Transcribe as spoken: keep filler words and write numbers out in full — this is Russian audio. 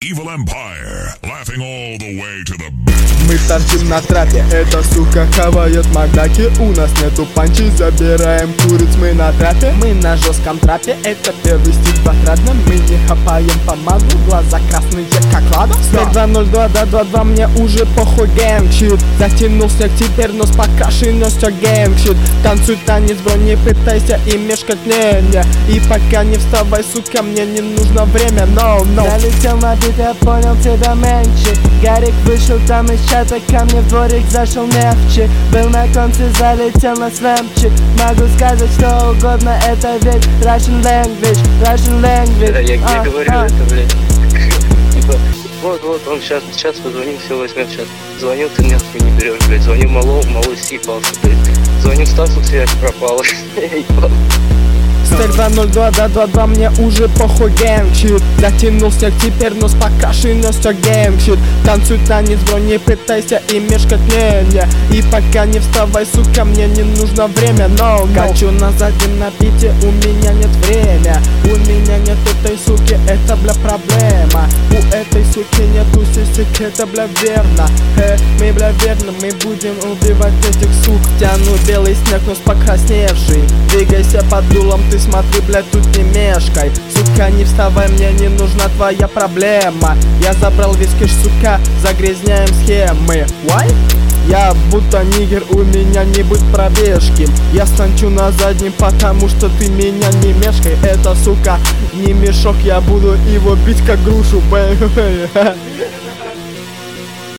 Evil Empire, laughing all the way to the bank. Мы торчим на трапе, эта сука хавает макдаки. У нас нету панчи, забираем куриц мы на трапе. Мы на жестком трапе, это первый стиль в отрадном. Мы не хапаем помаду, глаза красные как лада. Снег два ноль два, да два два, мне уже похуй гэнг-щит. Затянул снег, теперь нос покрашен, но все гэнг-щит. Танцуй танец, бро, не пытайся и мешкать, не, не. И пока не вставай, сука, мне не нужно время, no, no. Залетел на бит, я понял тебя меньше. Гарик вышел там из чата, ко мне в дворик зашел нефчи. Был на конце, залетел на слэмчик. Могу сказать что угодно, это ведь Russian language, Russian language. Да, я, я а, говорю, а. это, блядь. Типа, вот, вот, он сейчас, сейчас позвоним, все возьмет, сейчас. Звонил, ты нахуй не берешь, блядь. Звоню малому, малой съебался, блядь. Звоню Стасу, связь пропала. Стек два ноль два, да два два, мне уже похуй гэнг-щит. Затянул снег, теперь нос покрашен, но все гэнг-щит. Танцуй танец, бро, не пытайся и мешкать, не, не. И пока не вставай, сука, мне не нужно время, no, no. Качу на заднем напите, у меня нет время. У меня нет этой суки, это, бля, проблема. У этой суки нету сисек, это, бля, верно. Э, мы, бля, верно, мы будем убивать этих сук. Тяну белый снег, нос покрасневший. Двигайся под дулом, ты смотри, блядь, тут не мешкай. Сука, не вставай, мне не нужна твоя проблема. Я забрал весь кэш, сука, загрязняем схемы. Why? Я будто нигер, у меня не будет пробежки. Я станчу на заднем, потому что ты меня не мешкай. Это, сука, не мешок, я буду его бить как грушу, бэй.